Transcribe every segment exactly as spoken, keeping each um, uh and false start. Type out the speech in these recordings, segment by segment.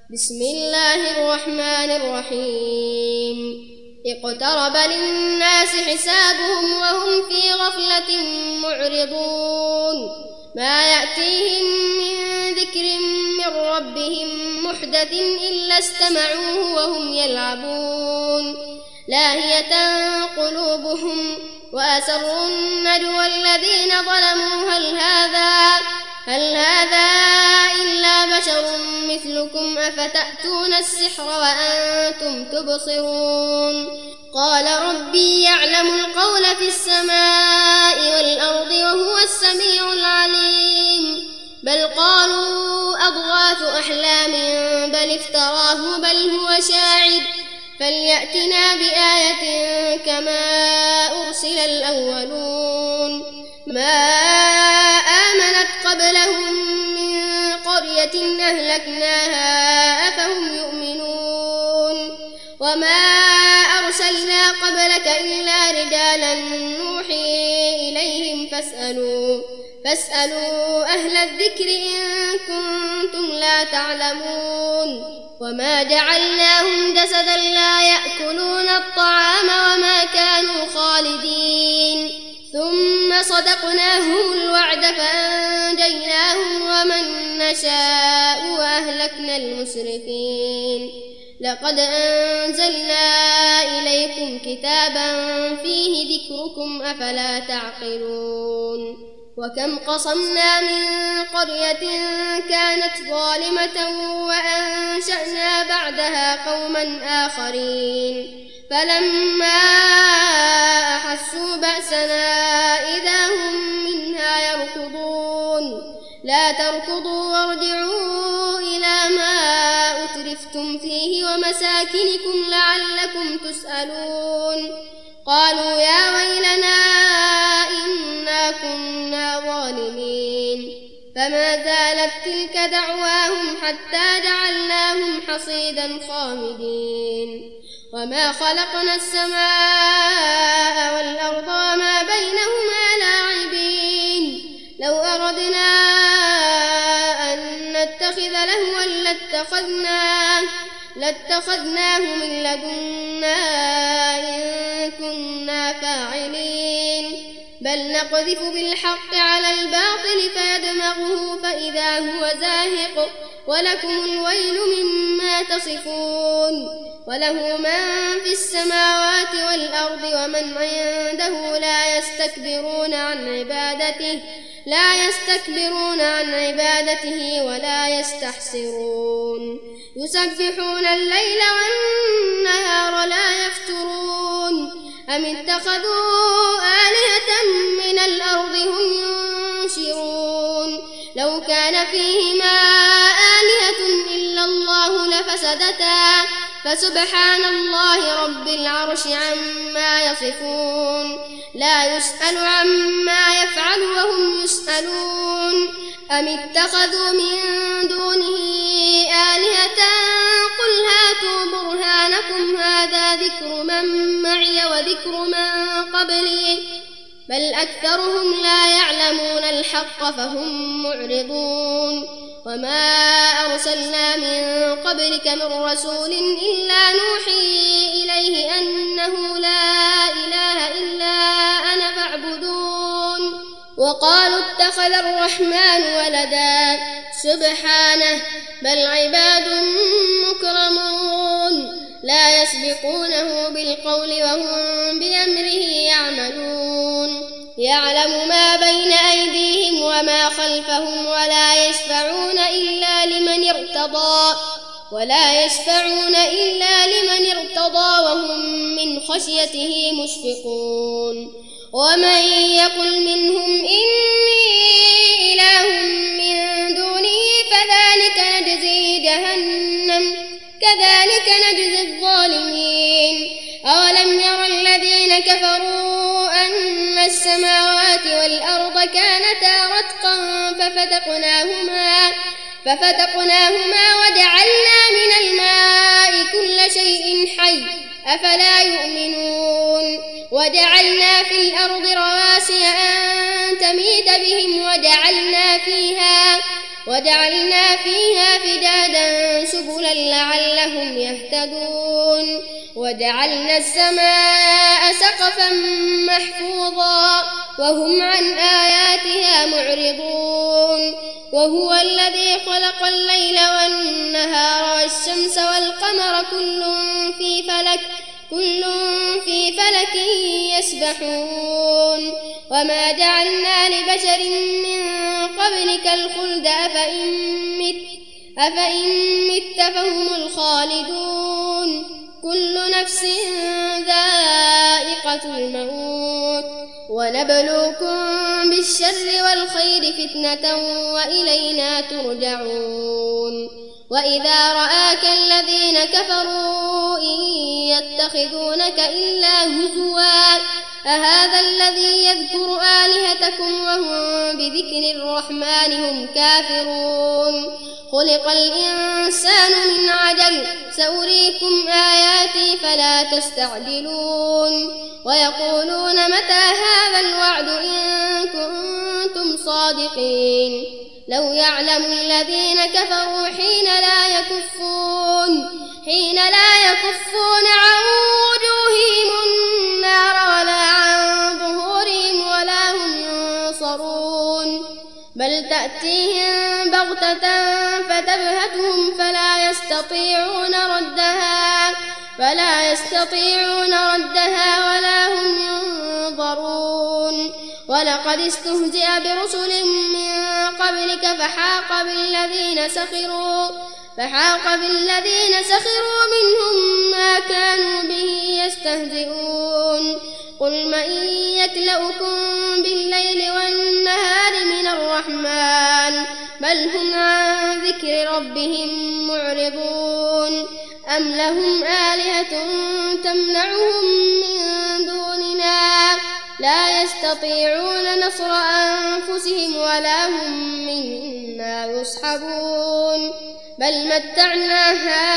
بسم الله الرحمن الرحيم اقترب للناس حسابهم وهم في غفلة معرضون ما يأتيهم من ذكر من ربهم محدث إلا استمعوه وهم يلعبون لاهية قلوبهم وأسروا النجوى الذين ظلموا هل هذا هل هذا إلا بشر مثلكم أفتأتون السحر وأنتم تبصرون قال ربي يعلم القول في السماء والأرض وهو السميع العليم بل قالوا أضغاث أحلام بل افتراه بل هو شاعر فليأتنا بآية كما أرسل الأولون ما آمنت قبلهم من قرية أهلكناها أفهم يؤمنون وما أرسلنا قبلك إلا رجالا نوحي إليهم فاسألوا فاسألوا أهل الذكر إن كنتم لا تعلمون وما جعلناهم جسدا لا يأكلون الطعام وما كانوا خالدين ثم صدقناهم الوعد فأنجيناهم ومن نشاء وأهلكنا المسرفين لقد أنزلنا إليكم كتابا فيه ذكركم أفلا تعقلون وكم قصمنا من قرية كانت ظالمة وأنشأنا بعدها قوما آخرين فلما أحسوا بأسنا إذا هم منها يركضون لا تركضوا وارجعوا إلى ما أترفتم فيه ومساكنكم لعلكم تسألون قالوا يا ويلنا إنا كنا ظالمين فما زالت تلك دعواهم حتى جعلناهم حصيدا خامدين وما خلقنا السماء والأرض وما بينهما لاعبين لو أردنا أن نتخذ لهوا لاتخذناه لاتخذناه من لدنا إن كنا فاعلين بل نقذف بالحق على الباطل فيدمغه فإذا هو زاهق ولكم الويل مما تصفون وله من في السماوات والأرض ومن عنده لا يستكبرون عن عبادته لا يستكبرون عن عبادته ولا يستحسرون يسبحون الليل والنهار لا يفترون أم اتخذوا آلهة من الأرض هم ينشرون لو كان فيهما آلهة إلا الله لفسدتا فسبحان الله رب العرش عما يصفون لا يسأل عما يفعل وهم يسألون أم اتخذوا من دونه آلهة قل هاتوا برهانكم هذا ذكر من معي وذكر من قبلي بل أكثرهم لا يعلمون الحق فهم معرضون وما أرسلنا من قبلك من رسول إلا نوحي إليه أنه لا إله إلا أنا فاعبدون وقالوا اتخذ الرحمن ولدا سبحانه بل عباد مكرمون لا يسبقونه بالقول وهم بأمره يعملون يعلم ما بين أيديهم وما خلفهم ولا يشفعون إلا لمن ارتضى ولا يشفعون إلا لمن ارتضى وهم من خشيته مشفقون ومن يقل منهم إني إله من دونه فذلك نجزي جهنم كذلك نجزي الظالمين أولم ير الذين كفروا أن السماوات والأرض كانتا رتقا ففتقناهما ففتقناهما وجعلنا من الماء كل شيء حي أفلا يؤمنون وجعلنا في الأرض رواسي أن تميد بهم وجعلنا فيها وجعلنا فيها فجاجا سبلا لعلهم يهتدون وجعلنا السماء سقفا محفوظا وهم عن آياتها معرضون وهو الذي خلق الليل والنهار والشمس والقمر كل في فلك كل في فلك يسبحون وما جعلنا لبشر من قبلك الخلد أفإن مت, أفإن مت فهم الخالدون كل نفس ذائقة الموت ونبلوكم بالشر والخير فتنة وإلينا ترجعون وإذا رآك الذين كفروا إن يتخذونك إلا هزوا أهذا الذي يذكر آلهتكم وهم بذكر الرحمن هم كافرون خلق الإنسان من عجل سأريكم آياتي فلا تستعجلون ويقولون متى هذا الوعد إن كنتم صادقين لو يعلم الذين كفروا حين لا يكفون حين لا يكفون عن وجوههم النار ولا عن ظهورهم ولا هم ينصرون بل تأتيهم بغتة فتبهتهم فلا يستطيعون ردها فلا يستطيعون ردها ولا هم ينظرون ولقد استهزئ برسل من قبلك فحاق بالذين سخروا فحاق بالذين سخروا منهم ما كانوا به يستهزئون قل من يكلؤكم بالليل والنهار من الرحمن بل هم عن ذكر ربهم معرضون أم لهم آلهة تمنعهم من دوننا لا يستطيعون نصر أنفسهم ولا هم منا يصحبون بل متعنا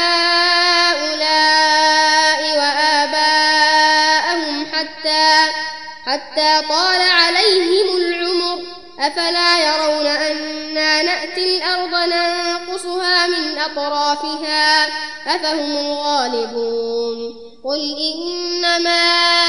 هؤلاء وآباءهم حتى حتى طال عليهم العمر أفلا يرون أنا نأتي الأرض ننقصها من أطرافها أفهم الغالبون قل إنما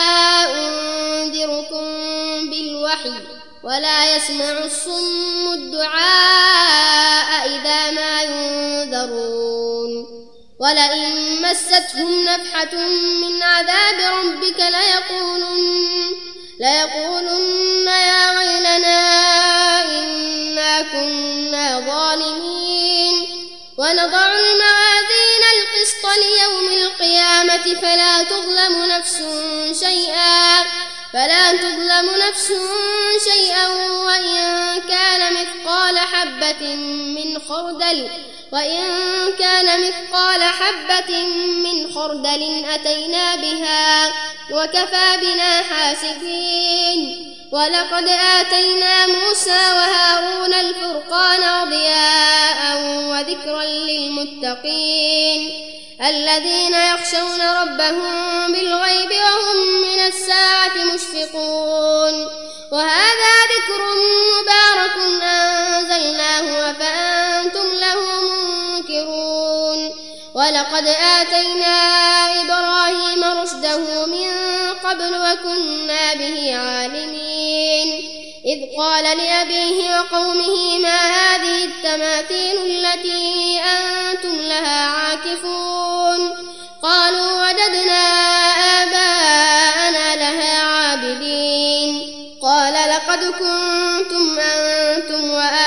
أنذركم بالوحي ولا يسمع الصم الدعاء إذا ما ينذرون ولئن مستهم نفحة من عذاب ربك ليقولن ليقولن يا ويلنا إنا كنا ظالمين ونضع الموازين القسط ليوم القيامة فلا تظلم نفس شيئا فلا تظلم نفس شيئا وإن كان مثقال حبة من خردل وإن كان مثقال حبة من خردل أتينا بها وكفى بنا حاسبين ولقد آتينا موسى وهارون الفرقان وضياء وذكرا للمتقين الذين يخشون ربهم بالغيب وهم من الساعة مشفقون وهذا ذكر مبارك أنزلناه أفأنتم له منكرون ولقد آتينا إبراهيم رشده من قبل وكنا به عالمين إذ قال لأبيه وقومه ما هذه التماثيل التي أنتم لها عاكفون قالوا وجدنا آباءنا لها عابدين قال لقد كنتم أنتم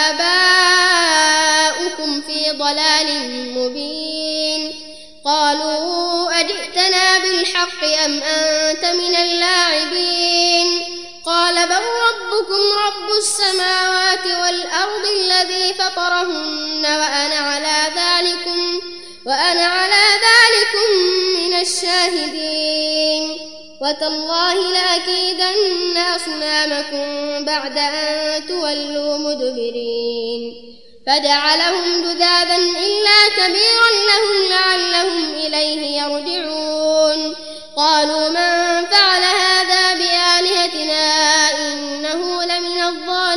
وآباؤكم في ضلال مبين قالوا أجئتنا بالحق أم أنت من اللاعبين قال بل ربكم رب السماوات والأرض الذي فطرهن وأنا على ذلكم وأنا على ذلكم من الشاهدين وتالله لأكيدن أصنامكم بعد أن تولوا مدبرين فجعلهم جذاذا إلا كبيرا لهم لعلهم إليه يرجعون قالوا من فعل هذا بآلهتنا إنه لمن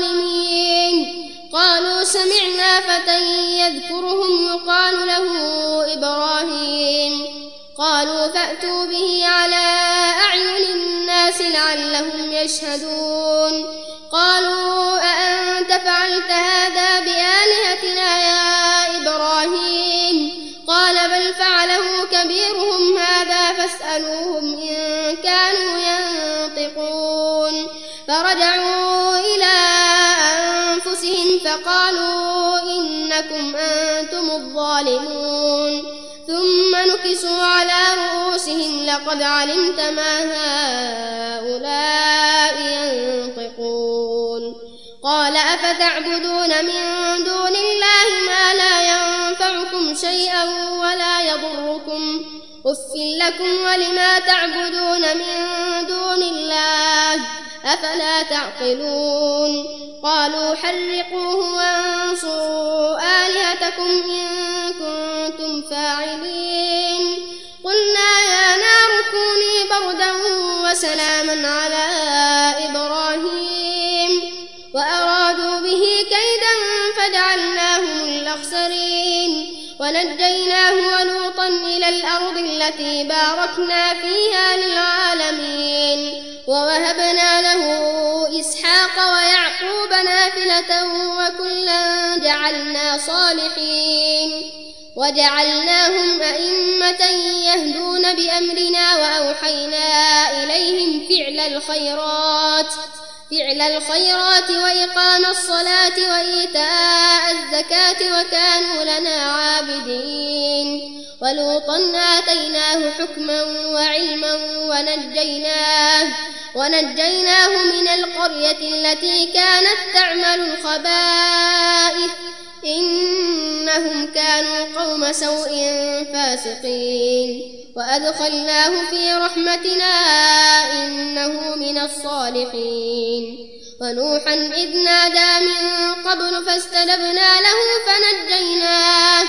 الظالمين قالوا سمعنا فتى يذكرهم يقال له قالوا فأتوا به على أعين الناس لعلهم يشهدون قالوا أأنت فعلت هذا بآلهتنا يا إبراهيم قال بل فعله كبيرهم هذا فاسألوهم إن كانوا ينطقون فرجعوا إلى أنفسهم فقالوا إنكم أنتم الظالمون ثم نكسوا على رؤوسهم لقد علمت ما هؤلاء ينطقون قال أفتعبدون من دون الله ما لا ينفعكم شيئا ولا يضركم أف لكم ولما تعبدون من دون الله أفلا تعقلون قالوا حرقوه وانصروا آلهتكم إن كنتم فاعلين قلنا يا نار كوني بردا وسلاما على إبراهيم وأرادوا به كيدا فجعلناهم الأخسرين ونجيناه ولوطا إلى الأرض التي باركنا فيها للعالمين ووهبنا له إسحاق ويعقوب نافلة وكلا جعلنا صالحين وجعلناهم أئمة يهدون بأمرنا وأوحينا إليهم فعل الخيرات فعل الخيرات وإقام الصلاة وإيتاء الزكاة وكانوا لنا عابدين ولوطا آتيناه حكما وعلما ونجيناه ونجيناه من القرية التي كانت تعمل الخبائث إنهم كانوا قوم سوء فاسقين وأدخلناه في رحمتنا إنه من الصالحين ونوحا إذ نادى من قبل فاستجبنا له فنجيناه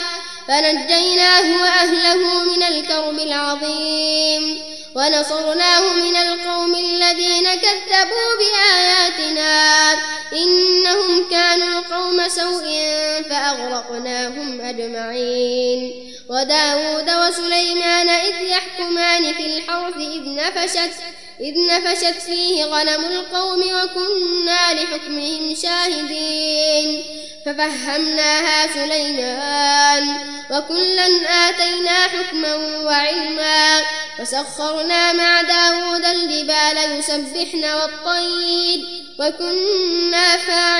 فنجيناه وأهله من الكرب العظيم ونصرناه من القوم الذين كذبوا بآياتنا إنهم كانوا قوم سوء فأغرقناهم أجمعين وداود وسليمان إذ يحكمان في الحرث إذ نفشت إذ نفشت فيه غنم القوم وكنا لحكمهم شاهدين ففهمناها سليمان وكلا آتينا حكما وعلما وسخرنا مع داود الجبال يسبحن والطير وكنا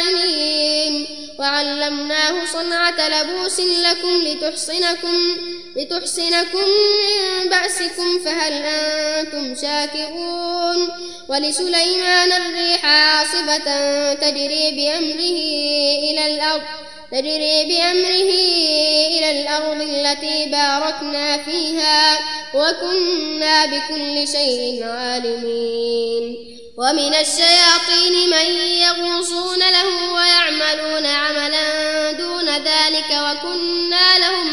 فاعلين وعلمناه صنعة لبوس لكم لتحصنكم لتحصنكم من بأسكم فهل أنتم شاكرون ولسليمان الريح عاصفة تجري بأمره إلى الأرض تجري بأمره إلى الأرض التي باركنا فيها وكنا بكل شيء عالمين ومن الشياطين من يغوصون له ويعملون عملا دون ذلك وكنا لهم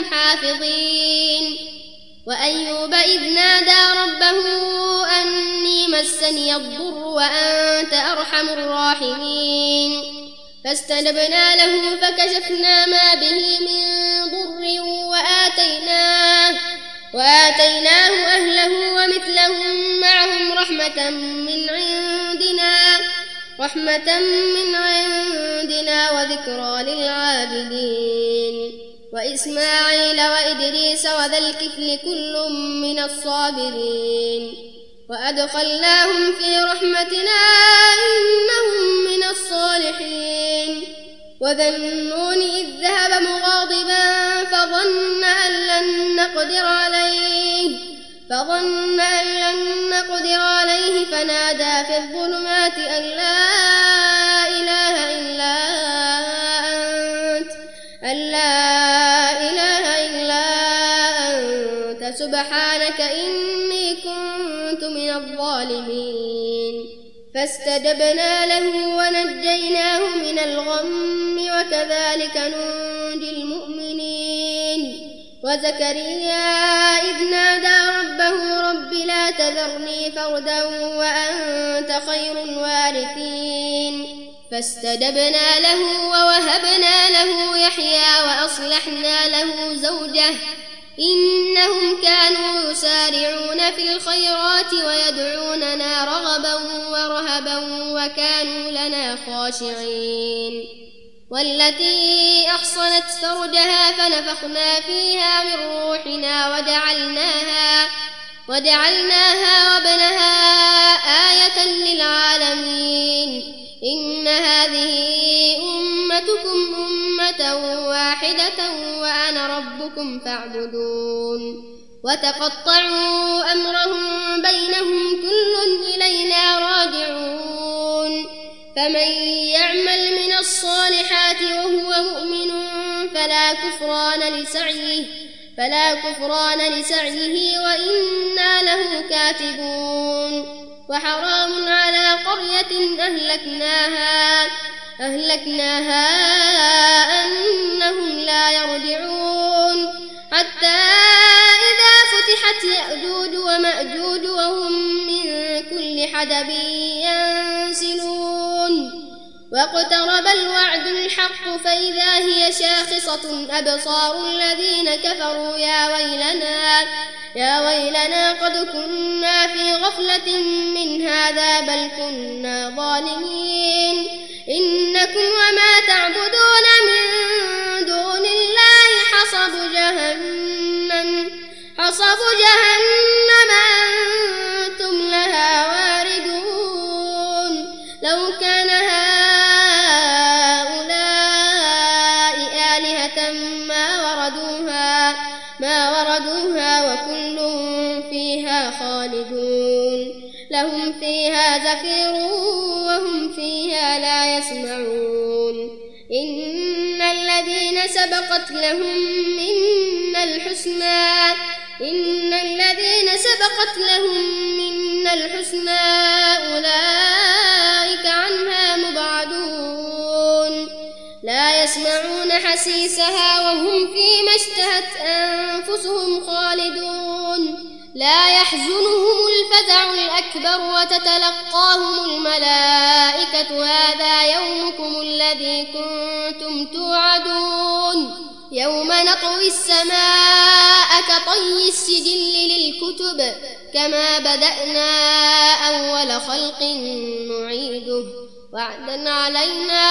حافظين وأيوب إذ نادى ربه أني مسني الضر وأنت أرحم الراحمين فاستجبنا له فكشفنا ما به من ضر وآتيناه وآتيناه أهله ومثلهم معهم رحمة من عندنا رحمة من عندنا وذكرى للعابدين وإسماعيل وإدريس وذا الكفل كل من الصابرين وأدخلناهم في رحمتنا إنهم من الصالحين وذا النون إذ ذهب مغاضبا فظن أن لن نقدر عليه فظن أن لن نقدر عليه فنادى في الظلمات أن لا إله إلا أنت أن لا إله إلا أنت سبحانك إني كنت من الظالمين فاستجبنا له ونجيناه من الغم وكذلك ننجي المؤمنين وزكريا إذ نادى ربه رب لا تذرني فردا وأنت خير الوارثين فاستجبنا له ووهبنا له يحيى وأصلحنا له زوجه إنهم كانوا يسارعون في الخيرات ويدعوننا رغبا ورهبا وكانوا لنا خاشعين والتي أحصنت فرجها فنفخنا فيها من روحنا وجعلناها وجعلناها وابنها آية للعالمين إن هذه أمتكم أمة واحدة وأنا ربكم فاعبدون وتقطعوا أمرهم بينهم كل إلينا راجعون فمن يعمل من الصالحات وهو مؤمن فلا كفران لسعيه فلا كفران لسعيه وإنا له كاتبون وحرام على قرية أهلكناها أهلكناها أنهم لا يرجعون حتى إذا فتحت يأجوج ومأجوج وهم من كل حدب ينسلون واقترب الوعد الحق فإذا هي شاخصة أبصار الذين كفروا يا ويلنا يا ويلنا قد كنا في غفلة من هذا بل كنا ظالمين إنكم وما تعبدون من دون الله حصب جهنم حصب جهنم أنتم لها واردون لو كان هؤلاء آلهة ما وردوها ما وردوها وكل فيها خالدون لهم فيها زفير وهم فيها لا يسمعون إن الذين سبقت لهم منا الحسنى إن الذين سبقت لهم منا الحسنى أولئك عنها مبعدون لا يسمعون حسيسها وهم فيما اشتهت أنفسهم خالدون لا يحزنهم الفزع الأكبر وتتلقاهم الملائكة هذا يومكم الذي كنتم توعدون يوم نطوي السماء كطي السجل للكتب كما بدأنا أول خلق نعيده وعدا علينا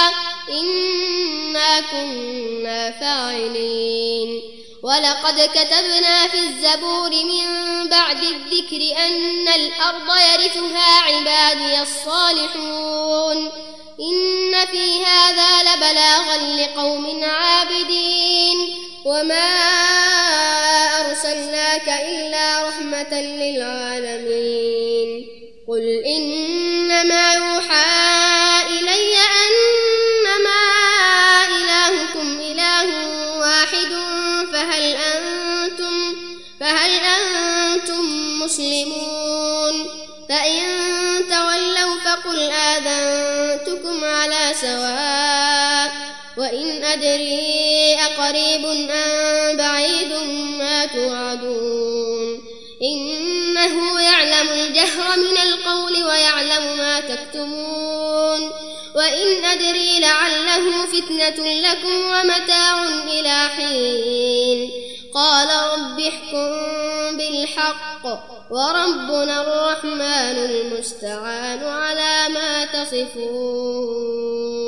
إنا كنا فاعلين ولقد كتبنا في الزبور من بعد الذكر أن الأرض يرثها عبادي الصالحون إن في هذا لبلاغا لقوم عابدين وما أرسلناك إلا رحمة للعالمين قل إنما يوحى إلي أنما إلهكم إله واحد فهل أنتم فهل أنتم مسلمون فإن تولوا فقل آذنتكم على سواء وإن أدري أقريب أم بعيد ما توعدون إنه يعلم الجهر من القول ويعلم ما تكتمون وإن أدري لعله فتنة لكم ومتاع إلى حين قال رب احكم بالحق وربنا الرحمن المستعان على ما تصفون.